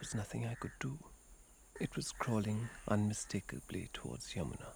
was nothing I could do. It was crawling unmistakably towards Yamuna.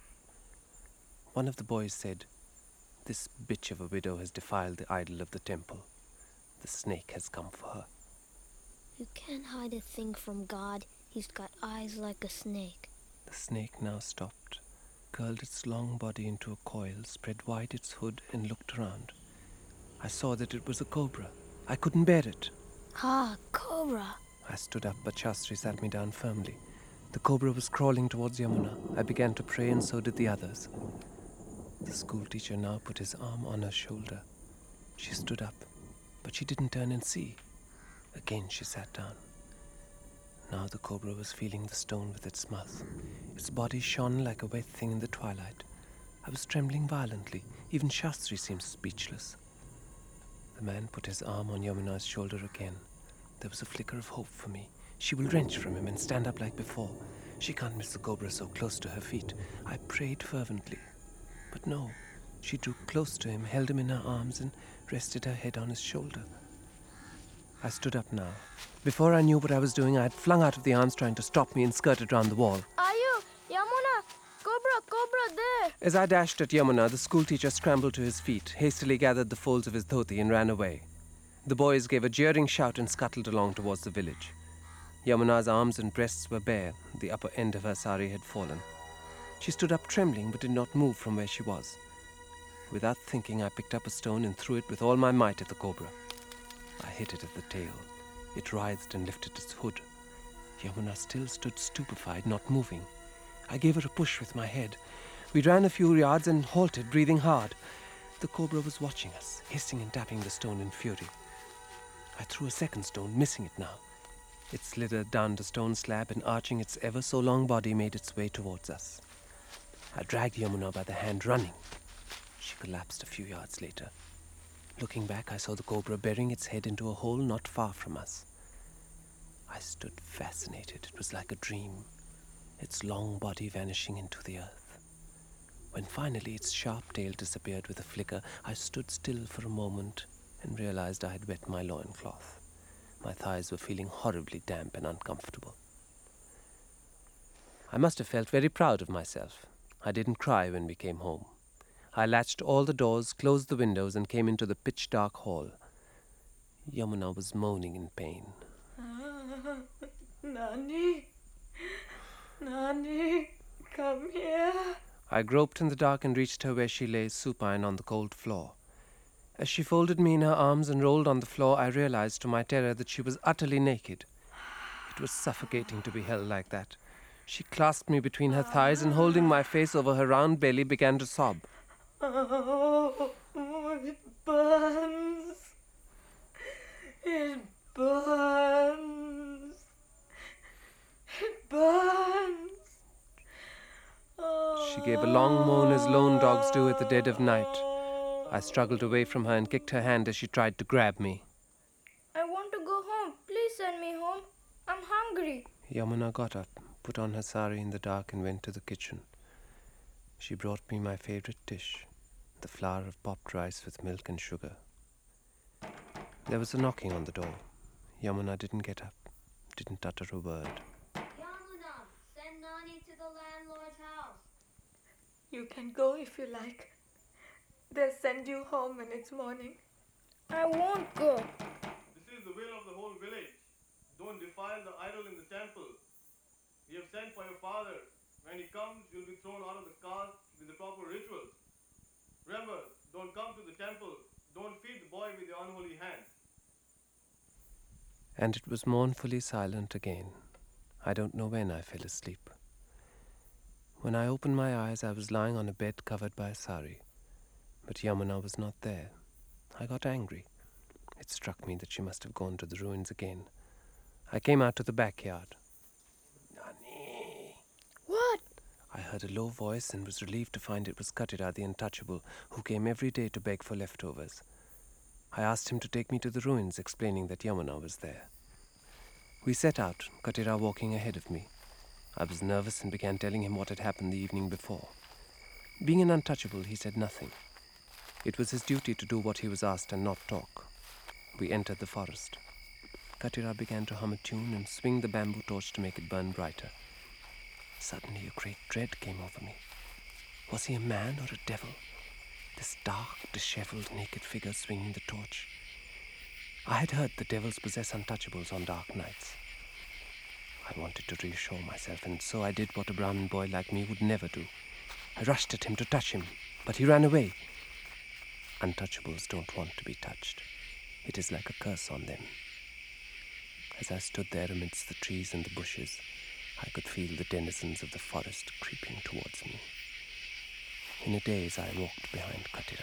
One of the boys said, "This bitch of a widow has defiled the idol of the temple. The snake has come for her." You can't hide a thing from God. He's got eyes like a snake. The snake now stopped, curled its long body into a coil, spread wide its hood, and looked around. I saw that it was a cobra. I couldn't bear it. Ah, cobra. I stood up, but Shastri sat me down firmly. The cobra was crawling towards Yamuna. I began to pray, and so did the others. The schoolteacher now put his arm on her shoulder. She stood up, but she didn't turn and see. Again she sat down. Now the cobra was feeling the stone with its mouth. Its body shone like a wet thing in the twilight. I was trembling violently. Even Shastri seemed speechless. The man put his arm on Yamuna's shoulder again. There was a flicker of hope for me. She will wrench from him and stand up like before. She can't miss the cobra so close to her feet. I prayed fervently. But no, she drew close to him, held him in her arms, and rested her head on his shoulder. I stood up now. Before I knew what I was doing, I had flung out of the arms trying to stop me and skirted round the wall. Ayu, Yamuna, cobra there. As I dashed at Yamuna, the schoolteacher scrambled to his feet, hastily gathered the folds of his dhoti and ran away. The boys gave a jeering shout and scuttled along towards the village. Yamuna's arms and breasts were bare. The upper end of her sari had fallen. She stood up trembling but did not move from where she was. Without thinking, I picked up a stone and threw it with all my might at the cobra. I hit it at the tail. It writhed and lifted its hood. Yamuna still stood stupefied, not moving. I gave her a push with my head. We ran a few yards and halted, breathing hard. The cobra was watching us, hissing and tapping the stone in fury. I threw a second stone, missing it now. It slithered down the stone slab and, arching its ever so long body, made its way towards us. I dragged Yamuna by the hand, running. She collapsed a few yards later. Looking back, I saw the cobra burying its head into a hole not far from us. I stood fascinated. It was like a dream, its long body vanishing into the earth. When finally its sharp tail disappeared with a flicker, I stood still for a moment and realized I had wet my loincloth. My thighs were feeling horribly damp and uncomfortable. I must have felt very proud of myself. I didn't cry when we came home. I latched all the doors, closed the windows, and came into the pitch-dark hall. Yamuna was moaning in pain. Nani, come here. I groped in the dark and reached her where she lay supine on the cold floor. As she folded me in her arms and rolled on the floor, I realized to my terror that she was utterly naked. It was suffocating to be held like that. She clasped me between her thighs and, holding my face over her round belly, began to sob. Oh, it burns. It burns. It burns. She gave a long moan as lone dogs do at the dead of night. I struggled away from her and kicked her hand as she tried to grab me. I want to go home. Please send me home. I'm hungry. Yamuna got up, put on her sari in the dark, and went to the kitchen. She brought me my favorite dish, the flour of popped rice with milk and sugar. There was a knocking on the door. Yamuna didn't get up, didn't utter a word. Yamuna, send Nani to the landlord's house. You can go if you like. They'll send you home when it's morning. I won't go. This is the will of the whole village. Don't defile the idol in the temple. We have sent for your father. When he comes, you'll be thrown out of the caste with the proper rituals. Remember, don't come to the temple. Don't feed the boy with your unholy hands. And it was mournfully silent again. I don't know when I fell asleep. When I opened my eyes, I was lying on a bed covered by a sari. But Yamuna was not there. I got angry. It struck me that she must have gone to the ruins again. I came out to the backyard. Nani! What? I heard a low voice and was relieved to find it was Katira the Untouchable, who came every day to beg for leftovers. I asked him to take me to the ruins, explaining that Yamuna was there. We set out, Katira walking ahead of me. I was nervous and began telling him what had happened the evening before. Being an untouchable, he said nothing. It was his duty to do what he was asked and not talk. We entered the forest. Katira began to hum a tune and swing the bamboo torch to make it burn brighter. Suddenly a great dread came over me. Was he a man or a devil? This dark, disheveled, naked figure swinging the torch. I had heard the devils possess untouchables on dark nights. I wanted to reassure myself, and so I did what a Brahmin boy like me would never do. I rushed at him to touch him, but he ran away. Untouchables don't want to be touched. It is like a curse on them. As I stood there amidst the trees and the bushes, I could feel the denizens of the forest creeping towards me. In a daze, I walked behind Katira.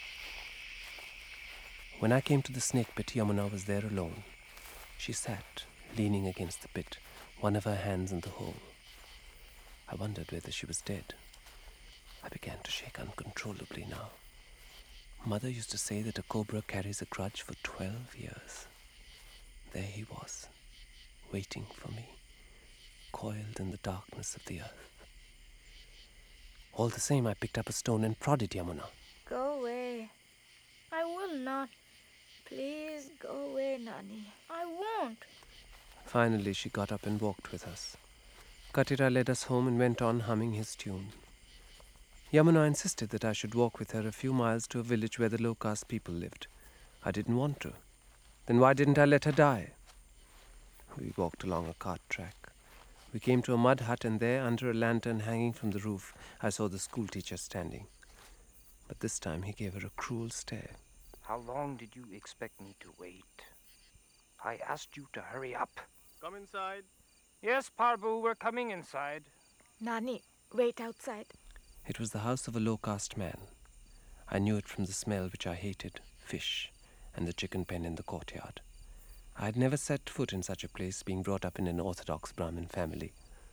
When I came to the snake pit, Yamuna was there alone. She sat, leaning against the pit, one of her hands in the hole. I wondered whether she was dead. I began to shake uncontrollably now. Mother used to say that a cobra carries a grudge for 12 years. There he was, waiting for me, coiled in the darkness of the earth. All the same, I picked up a stone and prodded Yamuna. Go away. I will not. Please go away, Nani. I won't. Finally, she got up and walked with us. Katira led us home and went on humming his tune. Yamuna insisted that I should walk with her a few miles to a village where the low-caste people lived. I didn't want to. Then why didn't I let her die? We walked along a cart track. We came to a mud hut, and there, under a lantern hanging from the roof, I saw the schoolteacher standing. But this time he gave her a cruel stare. How long did you expect me to wait? I asked you to hurry up. Come inside. Yes, Parbu, we're coming inside. Nani, wait outside. It was the house of a low-caste man. I knew it from the smell which I hated, fish, and the chicken pen in the courtyard. I had never set foot in such a place, being brought up in an orthodox Brahmin family.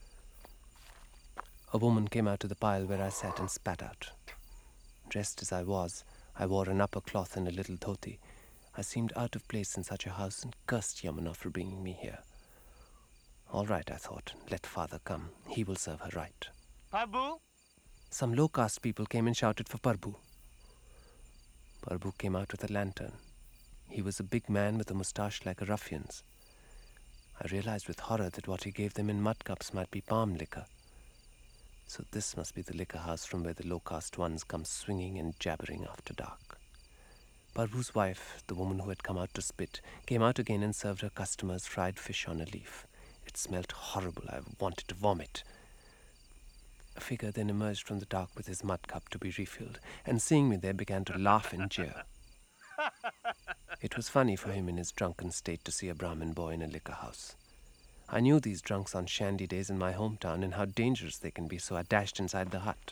A woman came out to the pile where I sat and spat out. Dressed as I was, I wore an upper cloth and a little dhoti. I seemed out of place in such a house and cursed Yamuna for bringing me here. All right, I thought, let father come. He will serve her right. Parbu? Some low-caste people came and shouted for Parbu. Parbu came out with a lantern. He was a big man with a moustache like a ruffian's. I realized with horror that what he gave them in mud cups might be palm liquor. So this must be the liquor house from where the low-caste ones come swinging and jabbering after dark. Parbu's wife, the woman who had come out to spit, came out again and served her customers fried fish on a leaf. It smelt horrible. I wanted to vomit. A figure then emerged from the dark with his mud cup to be refilled, and seeing me there began to laugh and jeer. It was funny for him in his drunken state to see a Brahmin boy in a liquor house. I knew these drunks on shandy days in my hometown and how dangerous they can be, so I dashed inside the hut.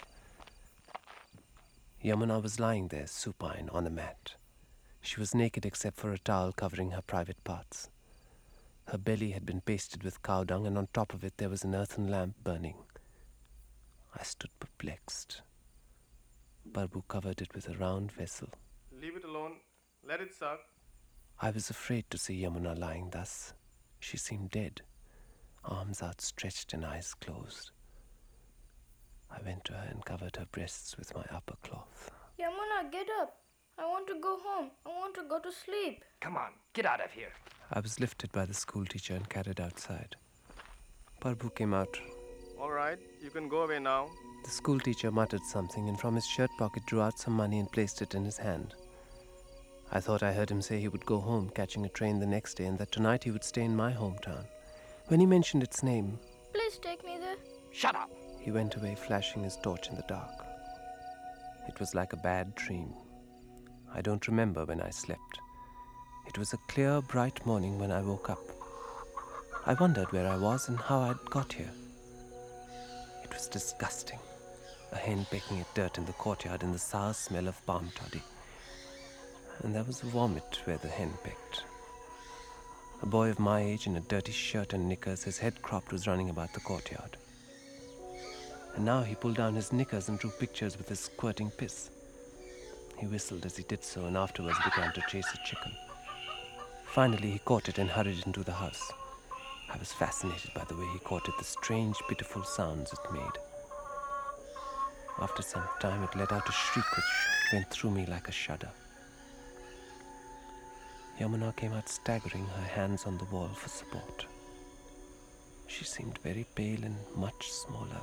Yamuna was lying there, supine, on a mat. She was naked except for a towel covering her private parts. Her belly had been pasted with cow dung, and on top of it there was an earthen lamp burning. I stood perplexed. Parbu covered it with a round vessel. Leave it alone. Let it suck. I was afraid to see Yamuna lying thus. She seemed dead, arms outstretched and eyes closed. I went to her and covered her breasts with my upper cloth. Yamuna, get up. I want to go home. I want to go to sleep. Come on, get out of here. I was lifted by the schoolteacher and carried outside. Parbu came out. All right, you can go away now. The schoolteacher muttered something and from his shirt pocket drew out some money and placed it in his hand. I thought I heard him say he would go home, catching a train the next day, and that tonight he would stay in my hometown. When he mentioned its name, Please take me there. Shut up. he went away flashing his torch in the dark. It was like a bad dream. I don't remember when I slept. It was a clear, bright morning when I woke up. I wondered where I was and how I'd got here. It was disgusting. A hen pecking at dirt in the courtyard and the sour smell of palm toddy. And there was vomit where the hen pecked. A boy of my age in a dirty shirt and knickers, his head cropped, was running about the courtyard. And now he pulled down his knickers and drew pictures with his squirting piss. He whistled as he did so and afterwards began to chase a chicken. Finally he caught it and hurried into the house. I was fascinated by the way he caught it, the strange, pitiful sounds it made. After some time it let out a shriek which went through me like a shudder. Yamuna came out staggering, her hands on the wall for support. She seemed very pale and much smaller.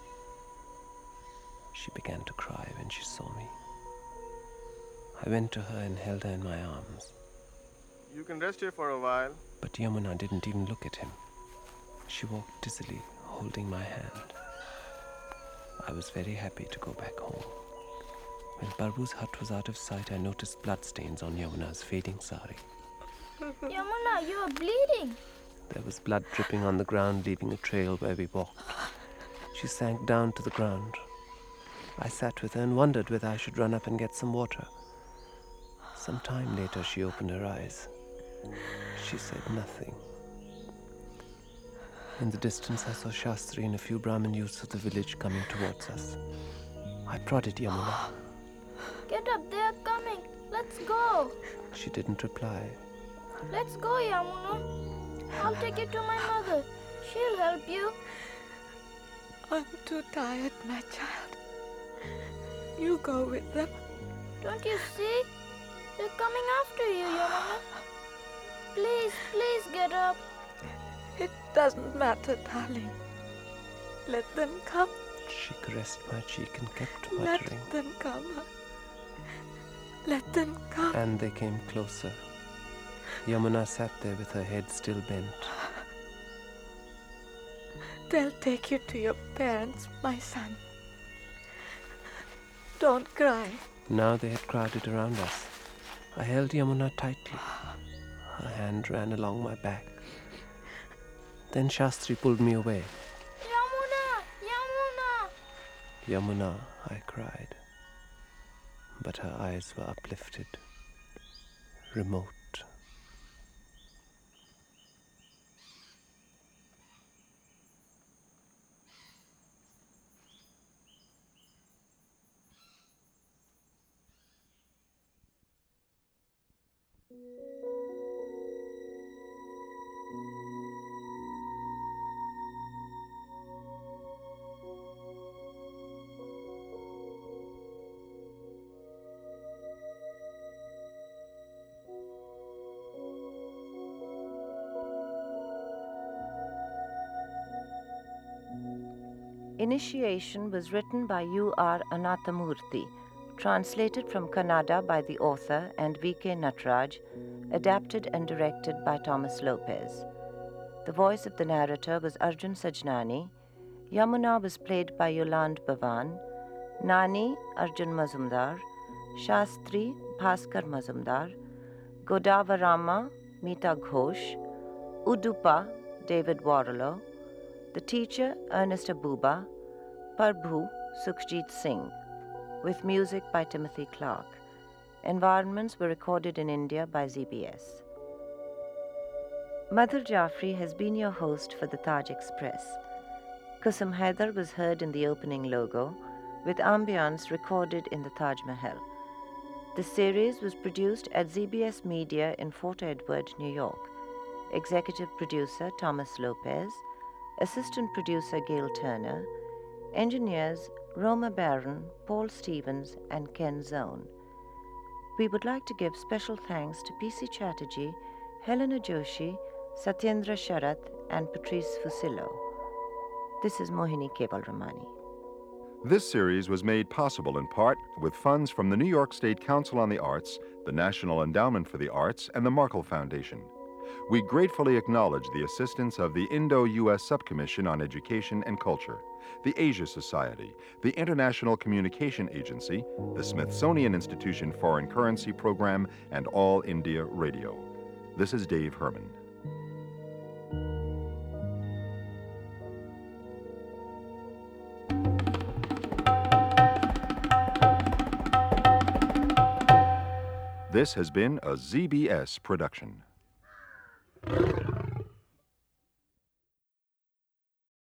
She began to cry when she saw me. I went to her and held her in my arms. You can rest here for a while. But Yamuna didn't even look at him. She walked dizzily, holding my hand. I was very happy to go back home. When Parvu's hut was out of sight, I noticed bloodstains on Yamuna's fading sari. Yamuna, you are bleeding. There was blood dripping on the ground, leaving a trail where we walked. She sank down to the ground. I sat with her and wondered whether I should run up and get some water. Some time later, she opened her eyes. She said nothing. In the distance, I saw Shastri and a few Brahmin youths of the village coming towards us. I prodded Yamuna. Get up, they are coming. Let's go. She didn't reply. Let's go, Yamuna. I'll take you to my mother. She'll help you. I'm too tired, my child. You go with them. Don't you see? They're coming after you, Yamuna. Please, please get up. It doesn't matter, darling. Let them come. She caressed my cheek and kept muttering. Let them come. Let them come. And they came closer. Yamuna sat there with her head still bent. They'll take you to your parents, my son. Don't cry. Now they had crowded around us. I held Yamuna tightly. Her hand ran along my back. Then Shastri pulled me away. Yamuna! Yamuna! Yamuna, I cried. But her eyes were uplifted, remote. Initiation was written by U.R. Anathamurthy, translated from Kannada by the author and V.K. Nataraj, adapted and directed by Thomas Lopez. The voice of the narrator was Arjun Sajnani. Yamuna was played by Yolande Bhavan, Nani Arjun Mazumdar, Shastri Bhaskar Mazumdar, Godavarama Meeta Ghosh, Udupa David Warrellow, the teacher Ernest Abuba, Parbhu Sukhjit Singh, with music by Timothy Clark. Environments were recorded in India by ZBS. Madhur Jaffrey has been your host for the Taj Express. Kusum Haidar was heard in the opening logo, with ambience recorded in the Taj Mahal. This series was produced at ZBS Media in Fort Edward, New York. Executive producer Thomas Lopez, assistant producer Gail Turner, engineers Roma Barron, Paul Stevens, and Ken Zone. We would like to give special thanks to P.C. Chatterjee, Helena Joshi, Satyendra Sharath, and Patrice Fusillo. This is Mohini Kevalramani. This series was made possible in part with funds from the New York State Council on the Arts, the National Endowment for the Arts, and the Markle Foundation. We gratefully acknowledge the assistance of the Indo-U.S. Subcommission on Education and Culture, the Asia Society, the International Communication Agency, the Smithsonian Institution Foreign Currency Program, and All India Radio. This is Dave Herman. This has been a ZBS production.